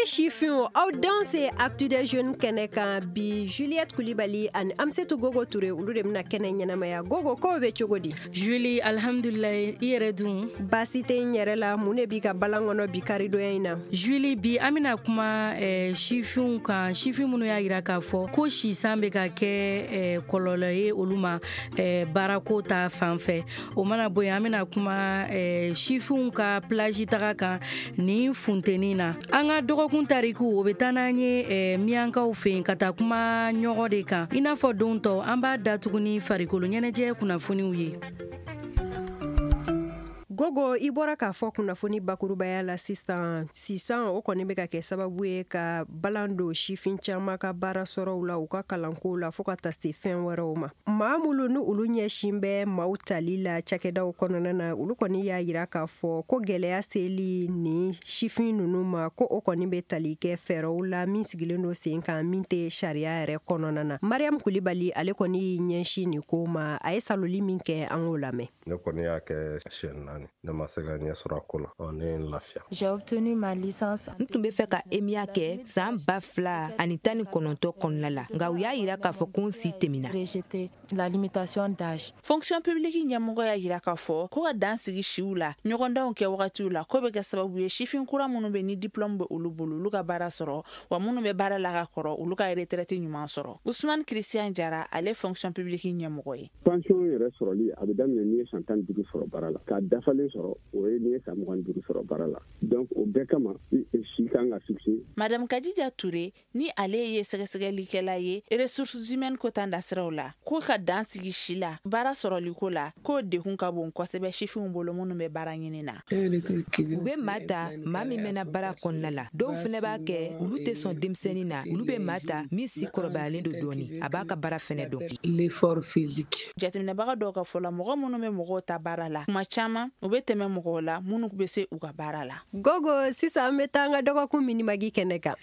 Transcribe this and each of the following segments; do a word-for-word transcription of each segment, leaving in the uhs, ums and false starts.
Ne chiffon aw danse actu des jeunes kɛnɛ kan bi Juliette Kulibali ani Amsetu Gogo Touré olu de bɛna kɛnɛ ɲɛnamaya. Gogo ko bɛ cogo di? Julie, alhamdulilayi, i yɛrɛ dun? Baasi tɛ n yɛrɛ la, mun de b'i ka balan kɔnɔ bi karidonya in na? Julie, bi an bɛna kuma eh, chiffon kan, chiffon minnu y'a jira k'a fɔ ko sisan bɛ ka kɛ eh, kɔlɔlɔ ye olu ma eh, baarako ta fan fɛ. O mana bɔ yen, an bɛna kuma eh, chiffon ka plage taga kan ni funteni na. An ka dɔgɔkun tariku o bɛ taa n'an ye eh, miyankaw fɛ yen ka taa kuma ɲɔgɔn de kan. I n'a fɔ don tɔ an b'a datugu ni farikolo ɲɛnajɛ kunnafoniw ye. Gogo, i bɔra k'a fɔ kunnafoni bakurubaya la sisan sisan o kɔni bɛ ka kɛ sababu ye ka balan don sifin caman ka baara sɔrɔw la u ka kalanko la fo ka taa se fɛn wɛrɛw ma. Maa minnu ni olu ɲɛsin bɛ maaw tali la cakɛdaw kɔnɔna na olu kɔni y'a jira k'a fɔ ko gɛlɛya seli ni sifin ninnu ma ko o kɔni bɛ tali kɛ fɛɛrɛw la min sigilen don sen kan min tɛ sariya yɛrɛ kɔnɔna na. Mariam Kulibali ale kɔni y'i ɲɛsin nin ko ma a ye saloli min kɛ an k'o lamɛn. Ne kɔni y'a kɛ siyɛn naani. Ne ma se ka ɲɛ sɔrɔ a ko la. Ne ye n lafiya. J'ai obtenu ma licence. N tun bɛ fɛ ka E M I A kɛ san ba fila ani tan ni kɔnɔntɔn kɔnɔna la nka u y'a jira k'a fɔ ko n si tɛmɛna. Rejeté la limitation d'âge. Fonction publique ɲɛmɔgɔ y'a jira k'a fɔ ko ka dan sigi siw la ɲɔgɔndanw kɛ wagatiw la ko bɛ kɛ sababu ye sifin kura minnu bɛ ni diplôme bɛ olu bolo olu ka baara sɔrɔ wa minnu bɛ baara la ka kɔrɔ olu ka retraite ɲuman sɔrɔ. Ousmane Christian Jara ale fonction publique ɲɛmɔgɔ ye. Pension yɛrɛ sɔrɔli a bɛ daminɛ n'i ye san tan ni duuru sɔrɔ baara la k'a dafalen sɔrɔ o ye n'i ye san mugan ni duuru sɔrɔ baara la donc o bɛɛ kama si kan ka fixer. Madame Kadija Touré ni ale ye sɛgɛsɛgɛlikɛla ye ressources humaines ko tan da siraw la ko ka dan sigi si la baara sɔrɔliko la ko dekun ka bon kosɛbɛ sifinw bolo minnu bɛ baara ɲini na. U bɛ maa ta maa min mɛnna baara kɔnɔna la dɔw fana b'a kɛ olu tɛ sɔn denmisɛnnin na olu bɛ maa ta min si kɔrɔbayalen don dɔɔni a b'a ka baara fana dɔn. L'effort physique. Jateminɛbaga dɔw ka fɔ la mɔgɔ minnu bɛ mɔgɔw ta baara la kuma caman u bɛ tɛmɛ mɔgɔw la minnu bɛ se u ka baara la. Gogo sisan an bɛ taa an ka dɔgɔkun minimagi kɛnɛ kan.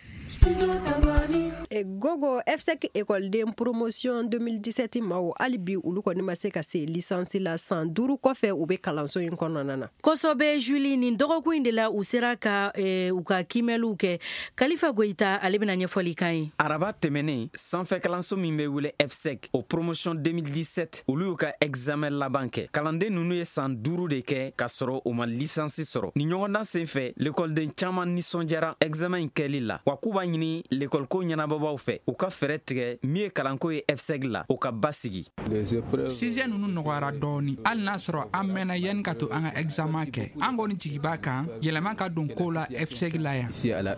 E Gogo F S E C ekɔliden promotion deux mille dix-sept maaw hali bi olu kɔni ma se ka se licence la san duuru kɔfɛ u bɛ kalanso in kɔnɔna na. Kosɔbɛ Julie nin dɔgɔkun in de la u sera ka eh, u ka kimɛliw kɛ. Kalifa Goyita ale bɛna ɲɛfɔli kan ye. Araba tɛmɛnen sanfɛ kalanso min bɛ wele F S E C o promotion deux mille dix-sept olu y'u ka examen laban kɛ. Kalanden ninnu ye san duuru de kɛ ka sɔrɔ u ma licence sɔrɔ. Ni ɲɔgɔndan senfɛ l'école caman nisɔndiyara examen in kɛli la wa k'u b'a ɲini l'école ko ɲɛnabɔbaw fɛ u ka fɛɛrɛ tigɛ min ye kalanko ye F S E C la u ka basigi. Sixième ninnu nɔgɔyara dɔɔni hali n'a sɔrɔ an mɛnna yanni ka to an ka examen kɛ an kɔni jigi b'a kan yɛlɛma ka don ko la F S E C la yan.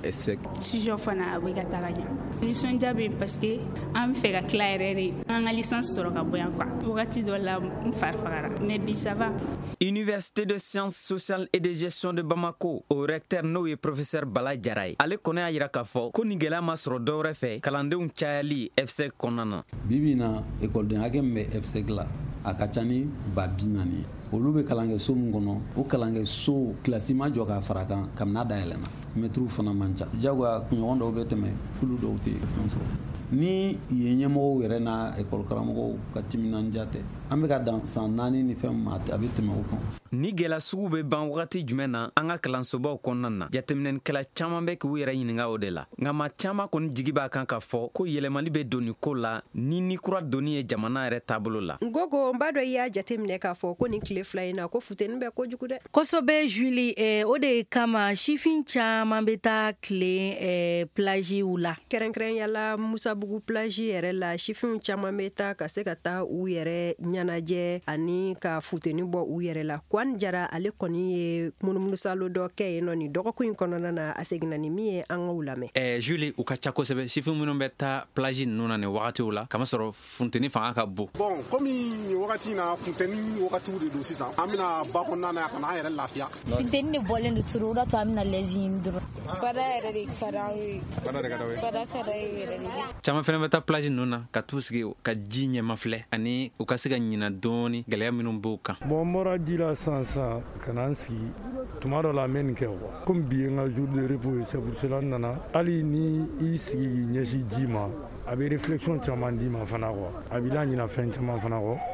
Sujet fana a bɛ ka taga ɲɛ nisɔndiya bɛ yen parce que an fɛ ka tila yɛrɛ de an ka licence sɔrɔ ka bɔ yan quoi wagati dɔ la n fari fagara mais bi ça va. Université de sciences sociales et de gestion de Bamako o recteur n'o ye professeur Bala Jara ye ale kɔnɔ y'a jira k'a fɔ ko ni gɛlɛya ma sɔrɔ dɔwɛrɛ fɛ kalandenw cayali F S E C kɔnɔna na. Bibi na écoleden hakɛ min bɛ F S E C la a ka ca ni ba bi naani ye olu bɛ kalankɛso min kɔnɔ o kalankɛso kilasi ma jɔ k'a fara kan kabini a dayɛlɛnna mɛtiriw fana man ca jagoya kunɲɔgɔn dɔw bɛ tɛmɛ kulu dɔw tɛ fɛn sɔrɔ ni yen ɲɛmɔgɔw yɛrɛ na école karamɔgɔw ka timinandiya tɛ an bɛ ka dan san naani ni fɛn ma a bɛ tɛmɛ o kan. Ni gɛlɛya sugu bɛ ban wagati jumɛn na an ka kalansobaw kɔnɔna na jateminɛlikɛla caman bɛ k'u yɛrɛ ɲininka o de la nka maa caman kɔni jigi b'a kan k'a fɔ ko yɛlɛmali bɛ don nin ko la ni ni kura donni ye jamana yɛrɛ taabolo la. Gogo n b'a dɔn i y'a jateminɛ k'a fɔ ko nin tile fila in na ko funteni bɛ kojugu dɛ. Kosɔbɛ Julie eh, o de kama sifin caman bɛ taa tile eh, plagiw la. Kɛrɛnkɛrɛnyala Musabugu plage yɛrɛ la sifinw caman bɛ taa ka se ka taa u yɛrɛ ɲɛnajɛ ani ka funteni bɔ u yɛrɛ la. Kwan Jara ale kɔni ye munumunusalon dɔ kɛ yen nɔ nin dɔgɔkun in kɔnɔna na a seginna ni min ye an ka u lamɛn. Eh, Julie u ka ca kosɛbɛ sifin minnu bɛ taa plage ninnu na nin wagatiw la kamasɔrɔ funteni fanga ka bon. Bon komi nin wagati in na funteni wagatiw de don sisan an bɛna ba kɔnɔna na ka na an yɛrɛ lafiya. Funteni de bɔlen don turu o de to an bɛna lɛzi ɲini dɔrɔn. Bada yɛrɛ de ka d'an ye. Bada de ka d'aw ye. Bada ka d'an ye yɛrɛ de. Caman fana bɛ taa plage ninnu na ka t'u sigi ka ji ɲɛma filɛ ani u ka se ka ɲina dɔɔni gɛlɛya minnu b'u kan. Bon n bɔra ji la sisan sisan ka na n sigi tuma dɔ la n bɛ nin kɛ quoi comme bi ye n ka jour de repos ye c'est pour cela n nana hali ni i sigi k'i ɲɛsin ji ma a bɛ réflexion caman d'i ma fana quoi a b'i la ɲina fɛn caman fana kɔ.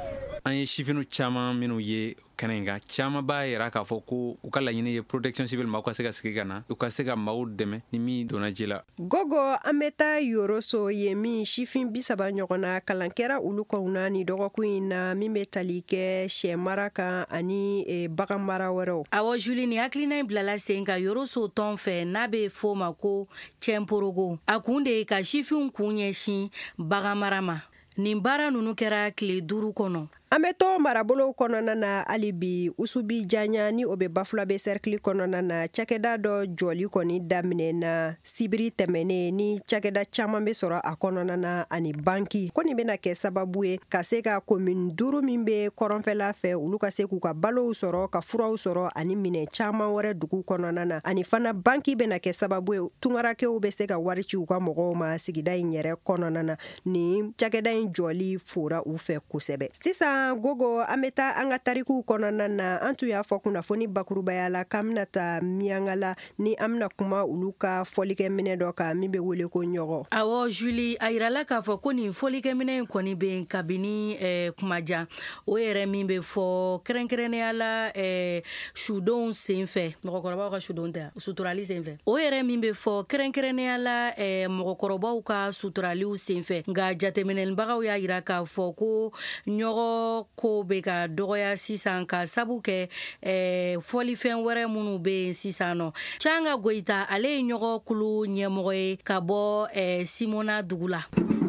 an ye sifinu caaman minnu ye kɛnɛ in kan caaman b'a yira k'a fɔ ko u ka laɲini ye protection civil ma u ka se ka sigi ka na u ka se ka maaw dɛmɛ ni min donna ji la. Gogo an bɛ taa Yoroso ye min sifin bisaba ɲɔgɔnna kalan kɛra olu kɔnɔna ni dɔgɔkun in na min bɛ tali kɛ sɛ mara kan ani e, bagan mara wɛrɛw. Awɔ Julie, ni hakilina in bilala sen ka Yoroso tɔn fɛ n'a bɛ fɔ o ma ko Cɛnporogo. A kun de ye ka sifinw kun ɲɛsin bagan mara ma. Nin baara ninnu kɛra tile duuru kɔnɔ. An bɛ to marabolow kɔnɔna na hali bi Usubi Janya ni o bɛ Bafulabe cercle kɔnɔna na cakɛda dɔ jɔli kɔni daminɛ na sibiri tɛmɛnen ni cakɛda caman bɛ sɔrɔ a kɔnɔna na ani banki ko nin bɛna kɛ sababu ye ka se ka commune duuru min bɛ kɔrɔnfɛla fɛ olu ka se k'u ka balow sɔrɔ ka furaw sɔrɔ ani minɛ caman wɛrɛ dugu kɔnɔna na ani fana banki bɛna kɛ sababu ye tungarakɛw bɛ se ka wari ci u ka mɔgɔw ma sigida in yɛrɛ kɔnɔna na ni cakɛda in jɔli fora u fɛ kosɛbɛ. Sisan Gogo an bɛ taa an ka tarikuw kɔnɔna na an tun y'a fɔ kunnafoni bakurubaya la k'an bɛna taa Miɲankala la ni an bɛna kuma olu ka fɔlikɛminɛ dɔ kan min bɛ wele ko ɲɔgɔ. Awɔ Julie, a yirala k'a fɔ ko nin fɔlikɛminɛ in kɔni bɛ kabini eh, kumajan o yɛrɛ min bɛ fɔ kɛrɛnkɛrɛnnenya la eh, sudenw senfɛ mɔgɔkɔrɔbaw ka sudenw tɛ suturali senfɛ o yɛrɛ min bɛ fɔ kɛrɛnkɛrɛnnenya la eh, mɔgɔkɔrɔbaw ka suturaliw senfɛ nka jateminɛlibagaw y'a yira k'a fɔ ko ɲɔgɔ ko bɛ ka dɔgɔya sisan ka sabu kɛ eh, fɔlifɛn wɛrɛ minnu bɛ yen sisan nɔ. Canga Goyita ale ye ɲɔgɔ kulu ɲɛmɔgɔ ye ka bɔ eh, Simona dugu la.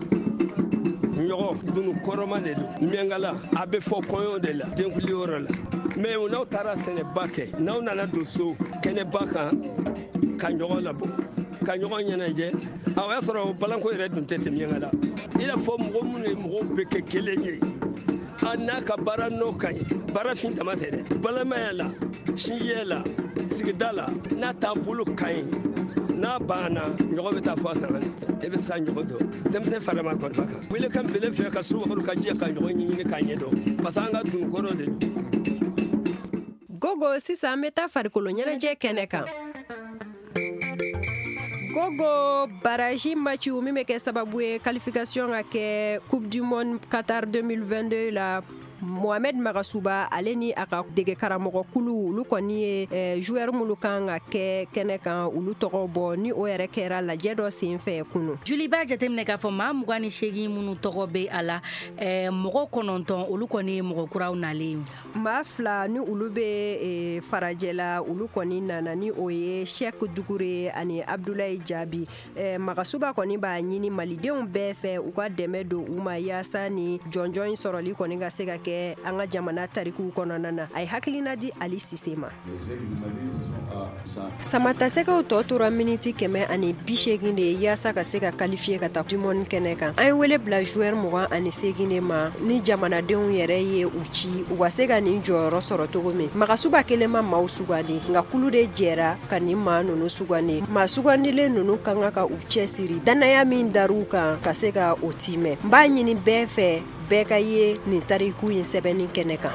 Ɲɔgɔ dunu kɔrɔma de don Miɲankala a bɛ fɔ kɔɲɔ de la denkuli yɔrɔ la mais n'aw taara sɛnɛba kɛ n'aw nana don so kɛnɛba kan ka ɲɔgɔn labɔ ka ɲɔgɔn ɲɛnajɛ a y'a sɔrɔ balanko yɛrɛ dun tɛ tɛ Miɲankala i n'a fɔ mɔgɔ minnu ye mɔgɔw bɛ kɛ kelen ye a n'a ka baara n'o ka ɲi baara fin dama tɛ dɛ balimaya la sinjiya la sigida la n'a taabolo ka ɲi n'a banna ɲɔgɔn bɛ taa fɔ a san e bɛ sa ɲɔgɔn dɔn denmisɛn farama kɔrɔba kan wele kan bele fɛ ka su wagaru ka jɛ ka ɲɔgɔn ɲini k'a ɲɛ dɔn parce que an ka dunkɔrɔ de don. Gogo sisan an bɛ taa farikolo ɲɛnajɛ kɛnɛ kan. Gogo baraji matchiw min bɛ kɛ sababu ye qualification ka kɛ Coupe du Monde Qatar deux mille vingt-deux la Mohamed Magasuba ale ni a ka dege karamɔgɔ kulu olu kɔni ye eh, joueur minnu kan ka kɛ kɛnɛ kan olu tɔgɔ bɔ ni o yɛrɛ kɛra lajɛ dɔ senfɛ kunu. Julie b'a jateminɛ k'a fɔ maa mugan ni seegin minnu tɔgɔ bɛ a la eh, mɔgɔ kɔnɔntɔn olu kɔni ye mɔgɔ kuraw nalen. Maa fila ni olu bɛ eh, farajɛ la olu kɔni nana ni o ye Sheikh Dugure ani Abdoulaye Jabi. Eh, Magasuba kɔni b'a ɲini malidenw bɛɛ fɛ u ka dɛmɛ don u ma yaasa ni jɔnjɔn sɔrɔli kɔni ka se ka kɛ an ka jamana tarikuw kɔnɔna na a ye hakilina di Ali Sise ma. Samatasɛgɛw tɔ tora miniti kɛmɛ ani bi seegin de ye yaasa ka se ka qualifier ka taa dumuni kɛnɛ kan. An ye wele bila joueur mugan ani seegin de ma ni jamanadenw yɛrɛ ye u ci u ka se ka nin jɔyɔrɔ sɔrɔ cogo min. Magasuba kelen ma maaw sugandi nka kulu de jɛra ka nin maa ninnu sugandi. Maa sugandilen ninnu kan ka u cɛsiri danaya min dar'u kan ka se ka o timɛ. N b'a ɲini bɛɛ fɛ bɛɛ ka ye nin tariku in sɛbɛnni kɛnɛ kan.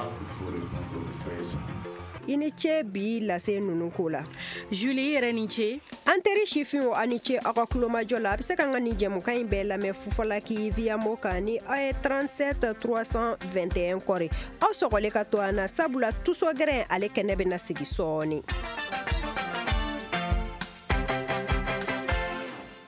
I ni ce bi lase ninnu ko la. Julie yɛrɛ ni ce. An teri sifinw a ni ce aw ka kulomajɔ la a bɛ se ka n ka nin jɛmukan in bɛɛ lamɛn Fufalaki via mo kan ni aw ye trente-sept trois cent vingt et un kɔri. Aw sɔgɔlen ka to an na sabula tusɔgɛrɛ ale kɛnɛ bɛna sigi sɔɔni.